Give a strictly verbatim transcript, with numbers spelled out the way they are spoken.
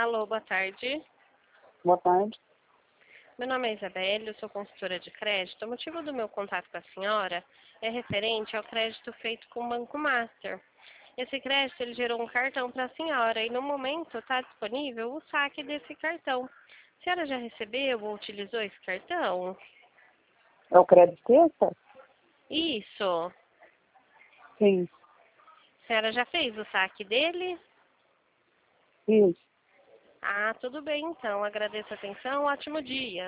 Alô, boa tarde. Boa tarde. Meu nome é Isabelle, eu sou consultora de crédito. O motivo do meu contato com a senhora é referente ao crédito feito com o Banco Master. Esse crédito ele gerou um cartão para a senhora e no momento está disponível o saque desse cartão. A senhora já recebeu ou utilizou esse cartão? É o crédito extra? Isso. Sim. A senhora já fez o saque dele? Isso. Ah, tudo bem então. Agradeço a atenção. Ótimo dia.